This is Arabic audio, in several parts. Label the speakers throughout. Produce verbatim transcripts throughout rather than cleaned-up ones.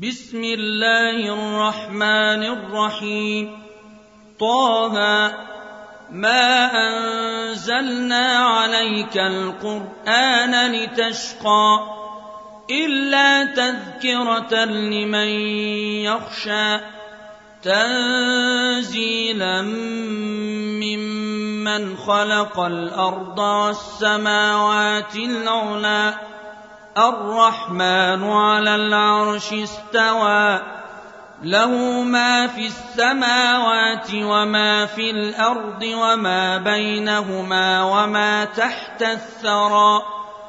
Speaker 1: بسم الله الرحمن الرحيم. طه ما أنزلنا عليك القرآن لتشقى إلا تذكرة لمن يخشى تنزيلا ممن خلق الأرض والسماوات العلى الرحمن على العرش استوى له ما في السماوات وما في الأرض وما بينهما وما تحت الثرى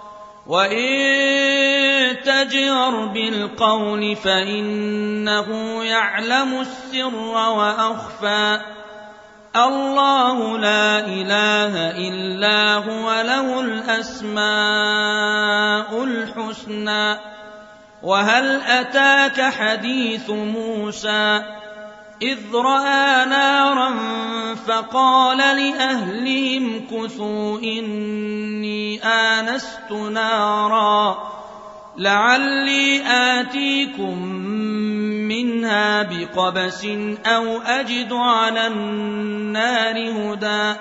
Speaker 1: وإن تجهر بالقول فإنه يعلم السر وأخفى الله لا إله إلا هو له الأسماء الحسنى. وهل أتاك حديث موسى إذ رأى نارا فقال لأهلهم كثوا إني آنست نارا لعلي آتيكم منها بقبس أو أجد على النار هدى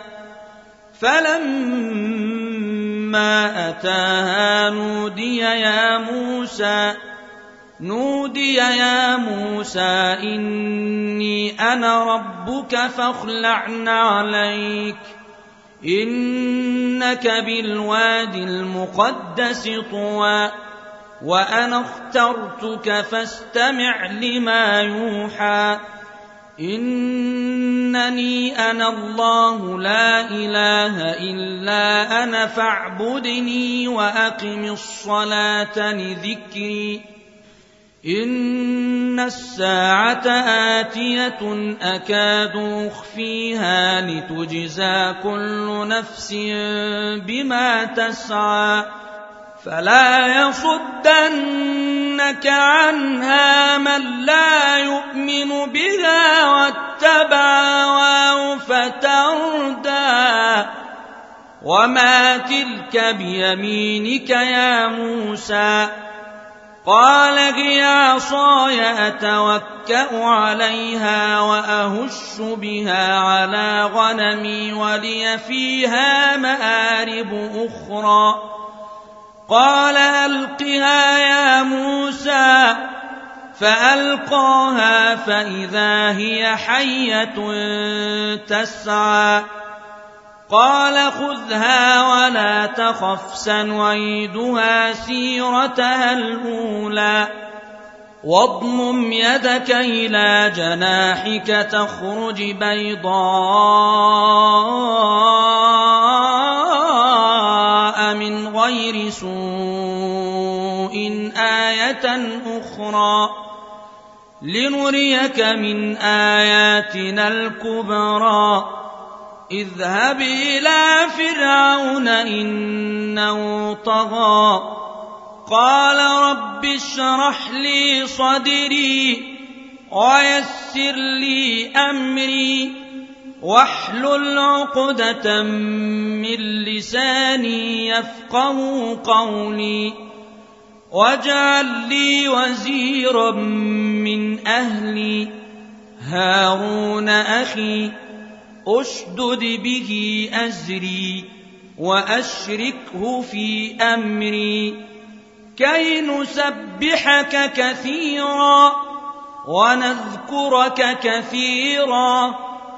Speaker 1: فلما أتاها نودي يا موسى نودي يا موسى إني أنا ربك فاخلع عليك إنك بالوادي المقدس طوى وأنا اخترتك فاستمع لما يوحى إنني أنا الله لا إله إلا أنا فاعبدني وأقم الصلاة لذكري إن الساعة آتية أكاد أخفيها لتجزى كل نفس بما تسعى فلا يصدنك عنها من لا يؤمن بها واتبع هواه فتردى وما تلك بيمينك يا موسى قال هي عصاي أتوكأ عليها وأهش بها على غنمي ولي فيها مآرب أخرى قال ألقها يا موسى فألقاها فإذا هي حية تسعى قال خذها ولا تخف سنعيدها سيرتها الأولى واضمم يدك إلى جناحك تخرج بيضاء من غير سوء آية أخرى لنريك من آياتنا الكبرى اذهب إلى فرعون إنه طغى قال رب اشرح لي صدري ويسر لي أمري واحلل عقدة من لساني يفقه قولي واجعل لي وزيرا من أهلي هارون أخي أشدد به أزري وأشركه في أمري كي نسبحك كثيرا ونذكرك كثيرا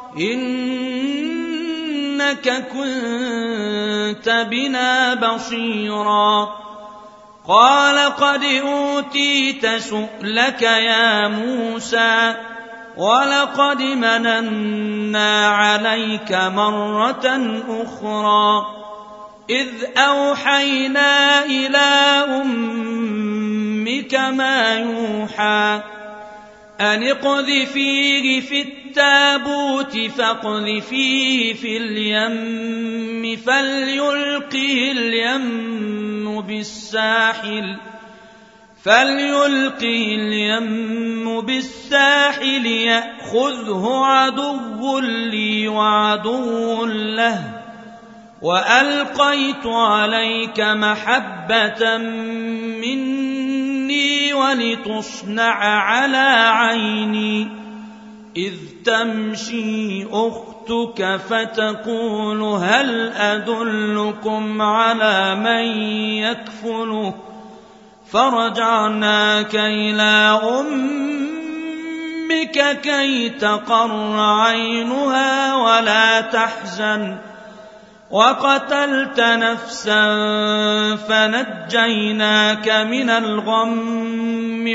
Speaker 1: إنك كنت بنا بصيرا قال قد أوتيت سؤلك يا موسى ولقد مننا عليك مرة أخرى إذ أوحينا إلى أمك ما يوحى أن اقذفيه في التابوت فاقذفيه في اليم فليلقه اليم بالساحل فليلقه اليم بالساحل يأخذه عدو لي وعدو له وألقيت عليك محبة مني ولتصنع على عيني إذ تمشي أختك فتقول هل أدلكم على من يكفله فرجعناك إلى أمك كي تقر عينها ولا تحزن وقتلت نفسا فنجيناك من الغم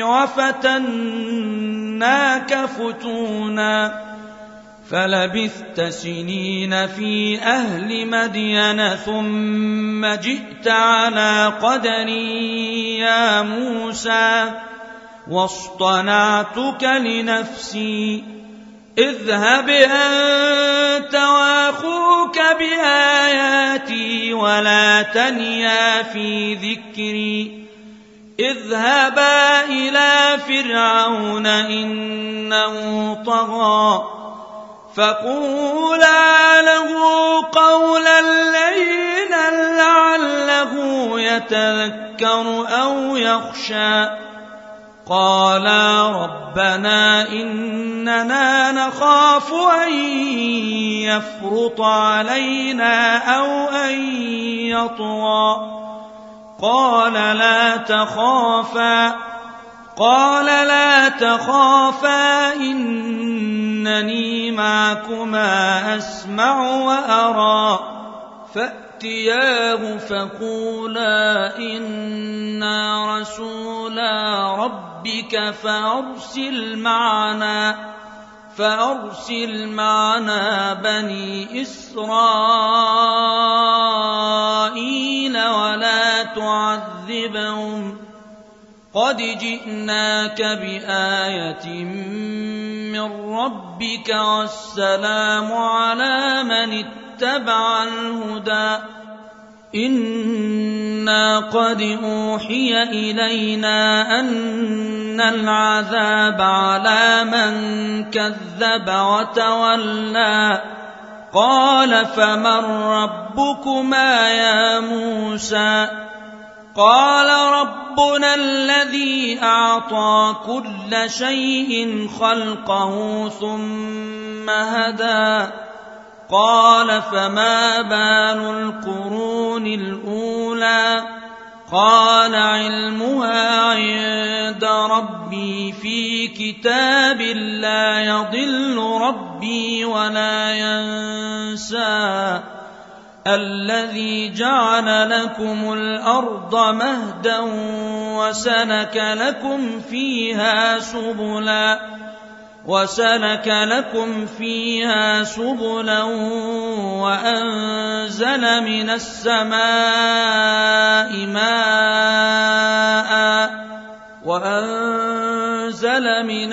Speaker 1: وفتناك فتونا فلبثت سنين في أهل مدين ثم جئت على قدري يا موسى واصطنعتك لنفسي اذهب أنت وأخوك بآياتي ولا تنيا في ذكري اذهبا إلى فرعون إنه طغى فقولا له قولا لينا لعله يتذكر أو يخشى قالا ربنا إننا نخاف أن يفرط علينا أو أن يطغى قال لا تخافا قال لا تخافا إنني معكما أسمع وأرى فأتياه فقولا إنا رسولا ربك فأرسل معنا فأرسل معنا بني إسرائيل ولا تعذبهم قد جئناك بآية من ربك والسلام على من اتبع الهدى إنا قد أوحي إلينا أن العذاب على من كذب وتولى قال فمن ربكما يا موسى قال ربنا الذي أعطى كل شيء خلقه ثم هدى قال فما بال القرون الأولى قال علمها عند ربي في كتاب لا يضل ربي ولا ينسى الذي جعل لكم الأرض مهدا وسلك لكم فيها سبلا وسلك لكم فيها سبلا وأنزل من السماء ماء وأنزل من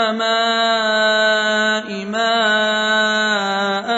Speaker 1: السماء ماء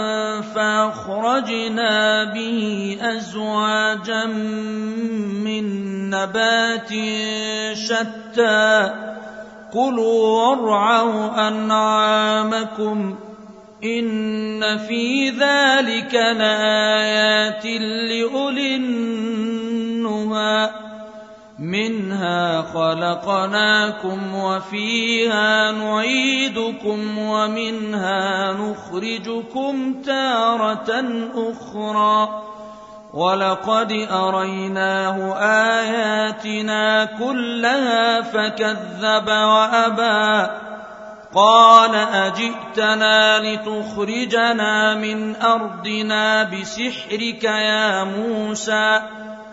Speaker 1: فأخرجنا به أزواجا من نبات شتى كلوا وارعوا أنعامكم إن في ذلك لآيات لأولي النهى منها خلقناكم وفيها نعيدكم ومنها نخرجكم تارة أخرى ولقد أريناه آياتنا كلها فكذب وأبى قال أجئتنا لتخرجنا من أرضنا بسحرك يا موسى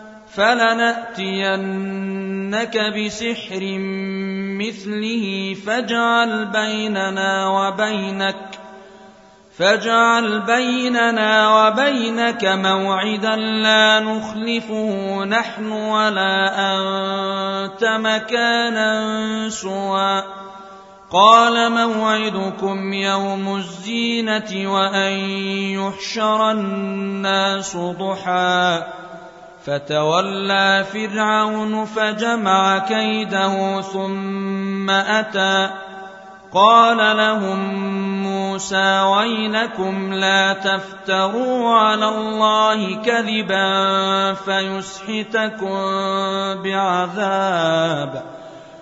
Speaker 1: فلنأتينك بسحر مثله فاجعل بيننا وبينك فاجعل بيننا وبينك موعدا لا نخلفه نحن ولا أنت مكانا سوى قال موعدكم يوم الزينة وأن يحشر الناس ضحى فتولى فرعون فجمع كيده ثم أتى قال لهم موسى ويلكم لا تفتروا على الله كذبا فيسحتكم بعذاب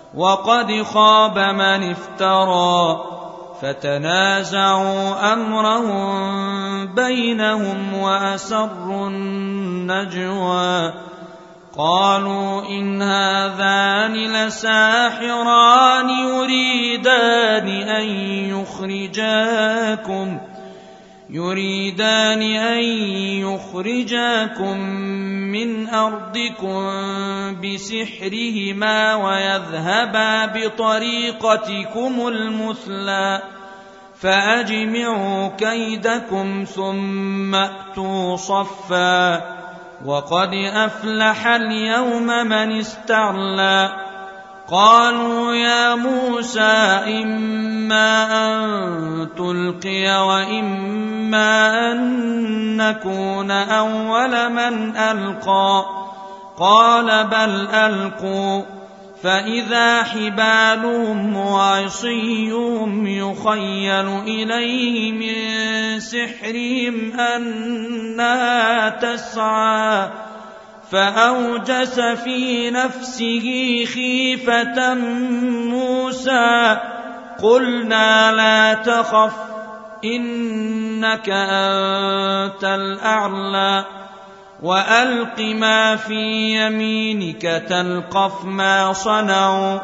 Speaker 1: وقد خاب من افترى فتنازعوا أمرهم بينهم وأسروا النجوى قالوا إن هذان لساحران يريدان أن يخرجاكم يريدان أن يخرجاكم من أرضكم بسحرهما ويذهبا بطريقتكم المثلى فأجمعوا كيدكم ثم أتوا صفا وقد أفلح اليوم من استعلى قالوا يا موسى إما أن تلقي وإما أن نكون أول من ألقى قال بل ألقوا فإذا حبالهم وعصيهم يخيل إليه من سحرهم أنها تسعى فأوجس في نفسه خيفة موسى قلنا لا تخف إنك أنت الأعلى وألق ما في يمينك تلقف ما صنعوا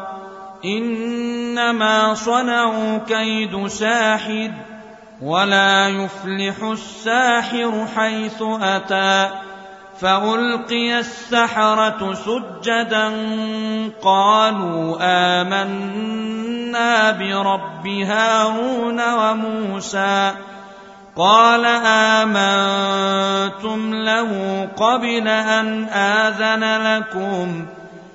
Speaker 1: إنما صنعوا كيد ساحر ولا يفلح الساحر حيث أتى فألقي السحرة سجدا قالوا آمنا برب هارون وموسى قال آمنتم له قبل أن آذن لكم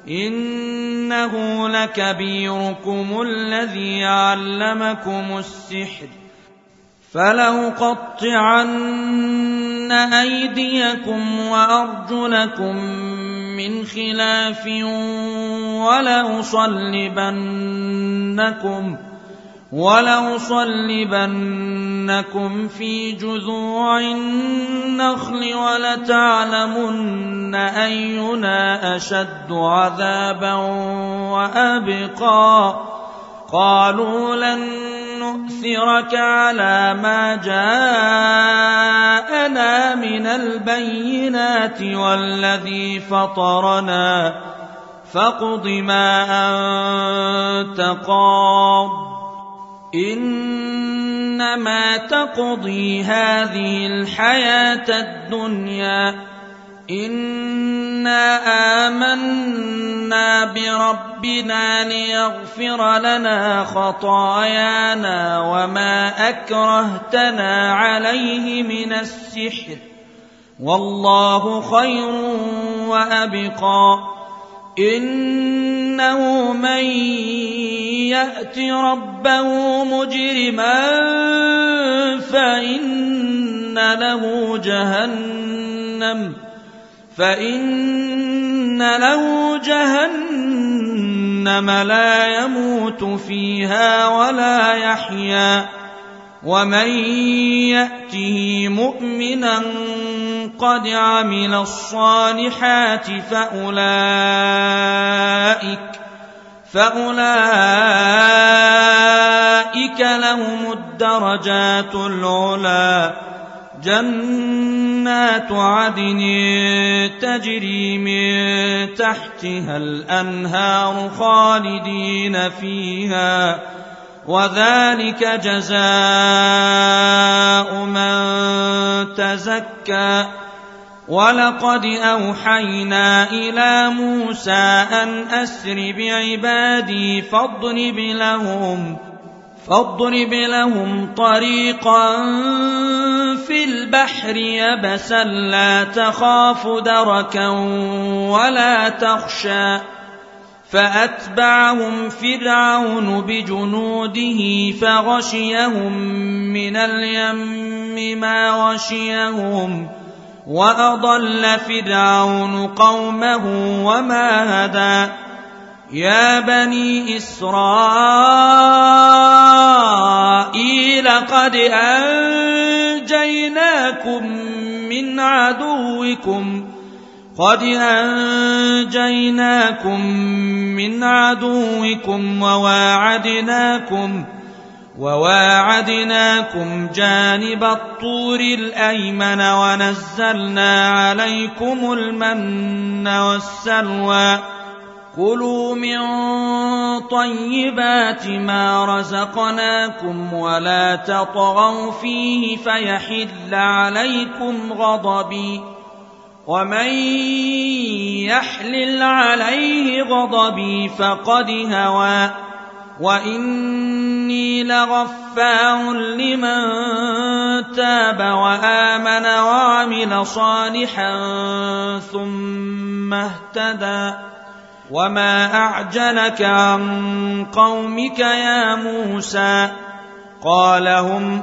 Speaker 1: إنه لكبيركم الذي علمكم السحر فلأقطعن أيديكم وأرجلكم من خلاف ولأصلبنكم ولأصلبنكم في جذوع النخل ولتعلمن أينا أشد عذابا وأبقى قالوا لن نؤثرك على ما جاءنا من البينات والذي فطرنا فاقض ما أنت قاض إنما تقضي هذه الحياة الدنيا إنا آمنا بربنا ليغفر لنا خطايانا وما أكرهتنا عليه من السحر والله خير وأبقى إنه من يأت ربه مجرما فإن له جهنم فإن له جهنم لا يموت فيها ولا يحيا ومن يأته مؤمنا قد عمل الصالحات فأولئك فأولئك لهم الدرجات العلى جنات عدن تجري من تحتها الأنهار خالدين فيها وذلك جزاء من تزكى ولقد أوحينا إلى موسى أن أسر بعبادي فاضرب لهم فاضرب لهم طريقا في البحر يبسا لا تخاف دركا ولا تخشى فأتبعهم فرعون بجنوده فغشيهم من اليم ما غشيهم وأضل فرعون قومه وما هدى يا بني إسرائيل قد أنجيناكم من عدوكم قد أنجيناكم من عدوكم وواعدناكم وواعدناكم جانب الطور الأيمن ونزلنا عليكم المن والسلوى كلوا من طيبات ما رزقناكم ولا تطغوا فيه فيحل عليكم غضبي ومن يحلل عليه غضبي فقد هوى وإني لغفار لمن تاب وآمن وعمل صالحا ثم اهتدى وما أعجلك عن قومك يا موسى قال هم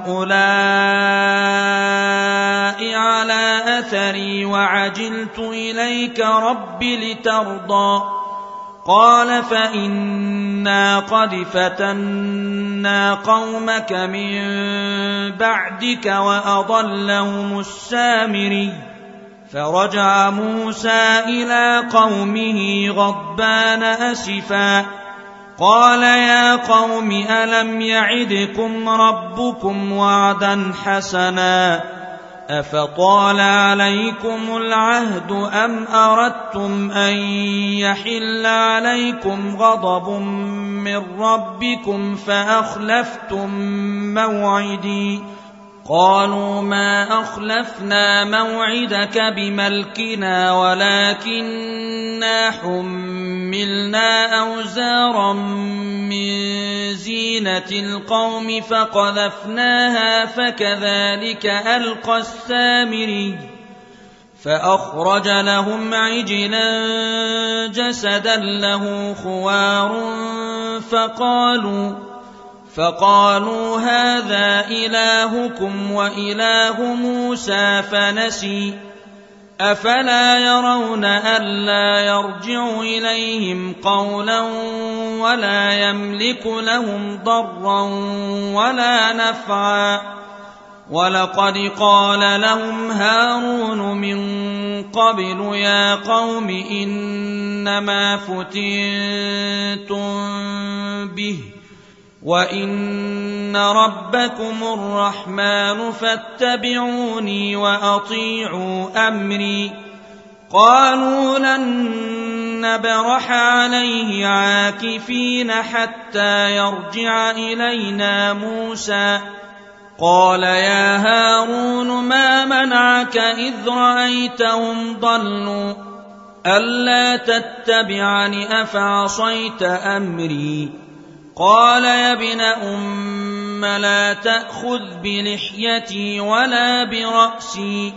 Speaker 1: أولئك على أثري وعجلت إليك رب لترضى قال فإنا قد فتنا قومك من بعدك وأضلهم السامري فرجع موسى إلى قومه غضبان أسفا قال يا قوم ألم يعدكم ربكم وعدا حسنا أفطال عليكم العهد أم أردتم أن يحل عليكم غضب من ربكم فأخلفتم موعدي قالوا ما أخلفنا موعدك بملكنا ولكننا حملنا أوزارا من زينة القوم فقذفناها فكذلك ألقى السامري فأخرج لهم عجلا جسدا له خوار فقالوا فقالوا هذا إلهكم وإله موسى فنسي أفلا يرون ألا يرجع إليهم قولا ولا يملك لهم ضرا ولا نفعا ولقد قال لهم هارون من قبل يا قوم إنما فتنتم به وإن ربكم الرحمن فاتبعوني وأطيعوا أمري قالوا لن نبرح عليه عاكفين حتى يرجع إلينا موسى قال يا هارون ما منعك إذ رأيتهم ضلوا ألا تتبعني أفعصيت أمري قال يا ابن أم لا تأخذ بلحيتي ولا برأسي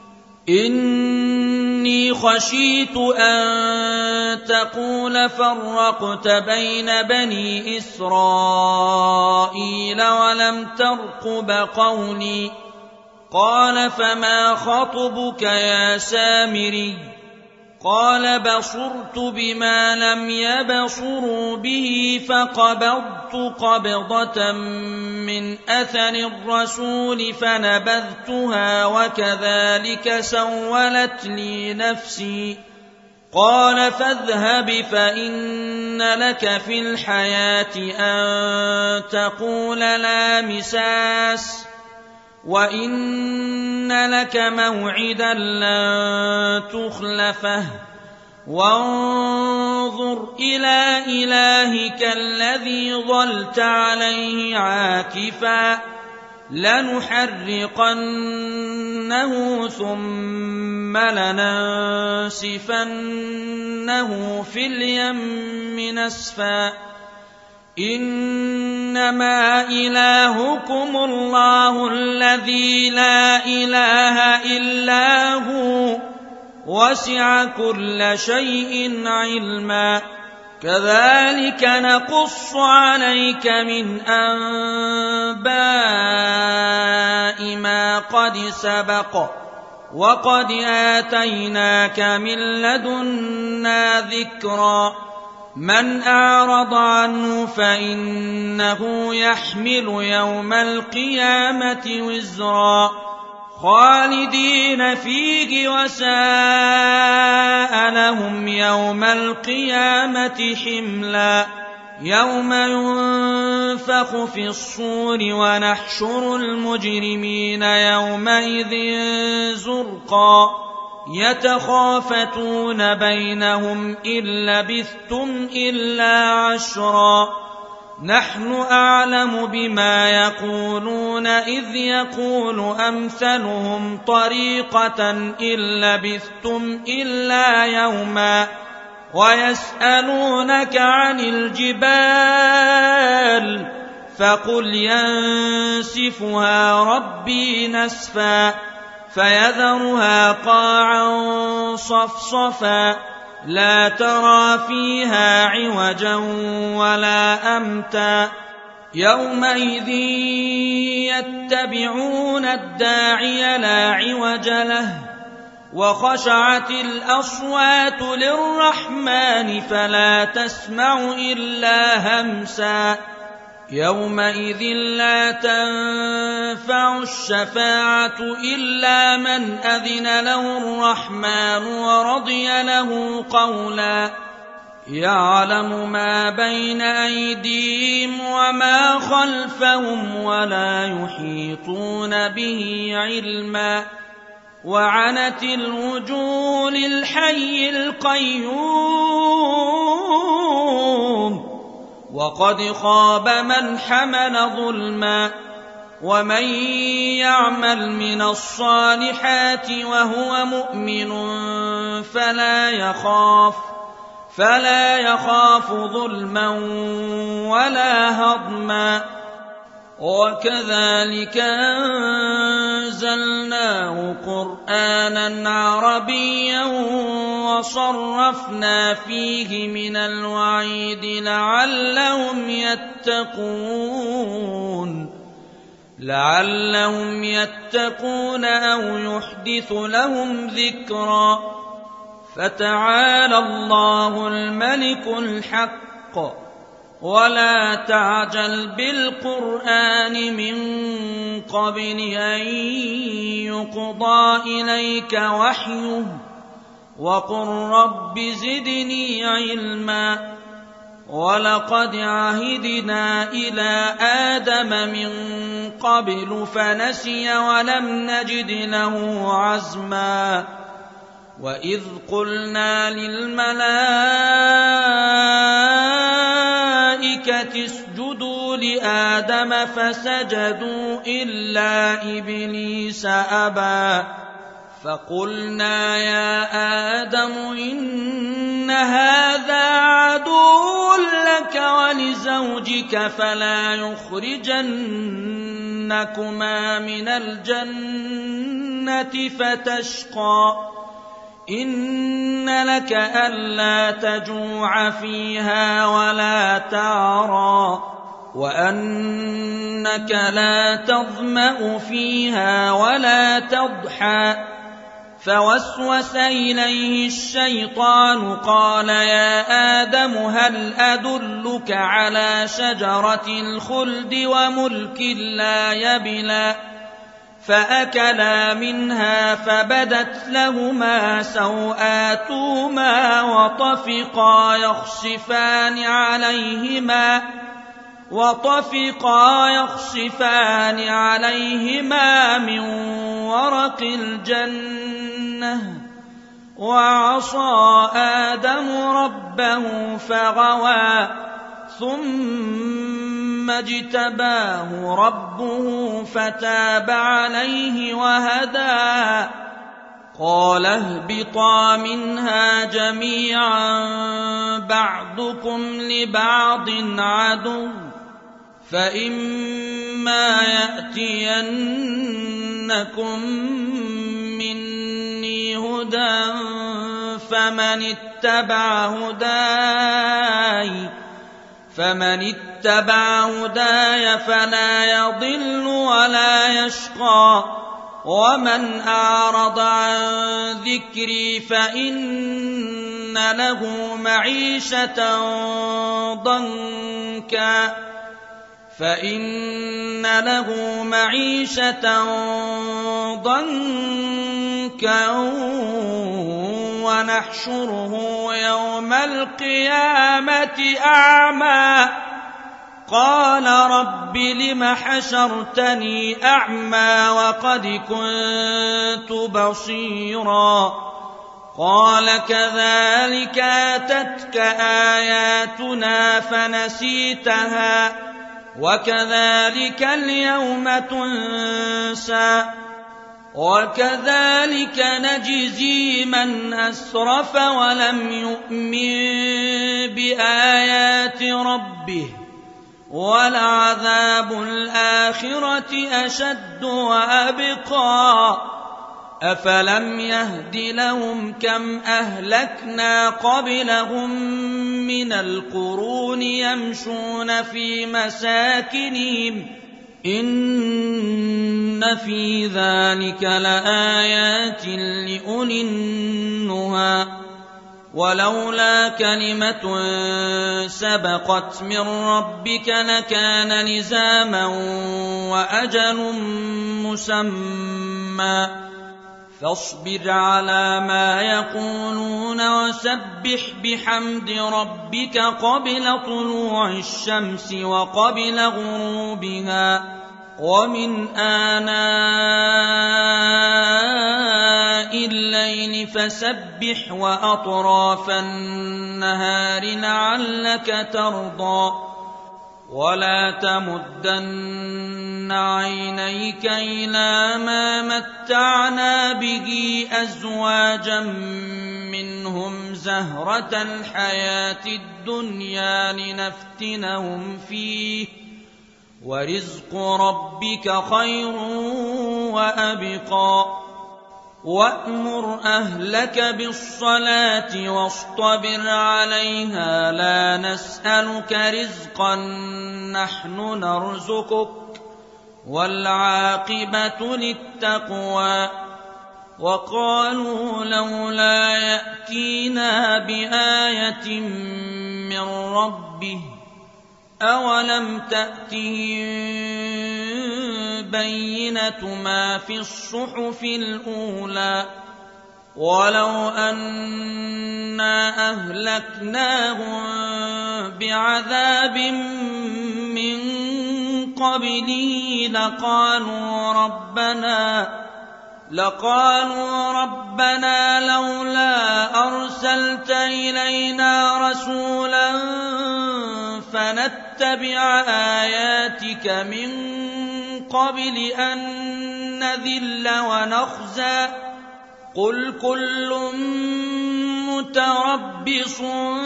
Speaker 1: إني خشيت أن تقول فرقت بين بني إسرائيل ولم ترقب قولي قال فما خطبك يا سامري قال بصرت بما لم يبصروا به فقبضت قبضة من أثر الرسول فنبذتها وكذلك سولت لي نفسي قال فاذهب فإن لك في الحياة أن تقول لا مساس وإن لك موعدا لن تخلفه وانظر إلى إلهك الذي ظلت عليه عاكفا لنحرقنه ثم لننسفنه في اليم نسفا إنما إلهكم الله الذي لا إله إلا هو وسع كل شيء علما كذلك نقص عليك من أنباء ما قد سبق وقد آتيناك من لدنا ذكرا من أعرض عنه فإنه يحمل يوم القيامة وزرا خالدين فيه وساء لهم يوم القيامة حملا يوم ينفخ في الصور ونحشر المجرمين يومئذ زرقا يتخافتون بينهم إن لبثتم إلا عشرا نحن أعلم بما يقولون إذ يقول أمثلهم طريقة إن لبثتم إلا يوما ويسألونك عن الجبال فقل ينسفها ربي نسفا فيذرها قاعا صفصفا لا ترى فيها عوجا ولا أمتا يومئذ يتبعون الداعي لا عوج له وخشعت الأصوات للرحمن فلا تسمع إلا همسا يومئذ لا تنفع الشفاعة إلا من أذن له الرحمن ورضي له قولا يعلم ما بين أيديهم وما خلفهم ولا يحيطون به علما وعنت الوجوه للحي القيوم وقد خاب من حمل ظلما ومن يعمل من الصالحات وهو مؤمن فلا يخاف فلا يخاف ظلما ولا هضما وكذلك أنزلناه قرآنا عربيا وصرفنا فيه من الوعيد لعلهم يتقون لعلهم يتقون أو يحدث لهم ذكرا فتعالى الله الملك الحق ولا تعجل بالقرآن من قبل أن يقضى إليك وحيه وقل رب زدني علما ولقد عهدنا إلى آدم من قبل فنسي ولم نجد له عزما وإذ قلنا للملائكة اسجدوا لآدم فسجدوا إلا إبليس أبى فقلنا يا آدم إن هذا عدو لك ولزوجك فلا يخرجنكما من الجنة فتشقى إن لك ألا تجوع فيها ولا تعرى وأنك لا تظمأ فيها ولا تضحى فوسوس إليه الشيطان قال يا آدم هل أدلك على شجرة الخلد وملك لا يبلى فأكلا منها فبدت لهما سوآتهما وطفقا يخصفان عليهما وطفقا يخصفان عليهما من ورق الجنة وعصى آدم ربه فغوى ثم اجتباه ربه فتاب عليه وهدى قال اهبطا منها جميعا بعضكم لبعض عدو فإما يأتينكم مني هدى فمن اتبع هداي فمن اتبع هداي فلا يضل ولا يشقى ومن أعرض عن ذكري فإن له معيشة ضنكا فإن له معيشة ضنكا ونحشره يوم القيامة أعمى قال رب لم حشرتني أعمى وقد كنت بصيرا قال كذلك أتتك آياتنا فنسيتها وكذلك اليوم تنسى وكذلك نجزي من أسرف ولم يؤمن بآيات ربه ولعذاب الآخرة أشد وأبقى أفلم يهد لهم كم أهلكنا قبلهم من القرون يمشون في مساكنهم إن في ذلك لآيات لأولي النهى ولولا كلمة سبقت من ربك لكان لزاما وأجل مسمى فاصبر على ما يقولون وسبح بحمد ربك قبل طلوع الشمس وقبل غروبها ومن آناء الليل فسبح وأطراف النهار لعلك ترضى ولا تمدن عينيك إلى ما متعنا به أزواجا منهم زهرة الحياة الدنيا لنفتنهم فيه ورزق ربك خير وأبقى وأمر أهلك بالصلاة واصطبر عليها لا نسألك رزقا نحن نرزقك والعاقبة للتقوى وقالوا لولا يأتينا بآية من ربه أولم تأتهم بينة ما في الصحف الأولى ولو أنا أهلكناهم بعذاب من قبله لقالوا ربنا لقالوا ربنا لولا أرسلت إلينا رسولا فنتبع آياتك من قبل أن نذل ونخزى قل كل متربص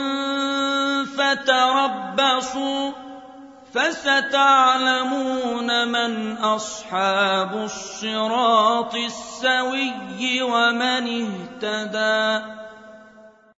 Speaker 1: فتربصوا فستعلمون من أصحاب الصراط السوي ومن اهتدى.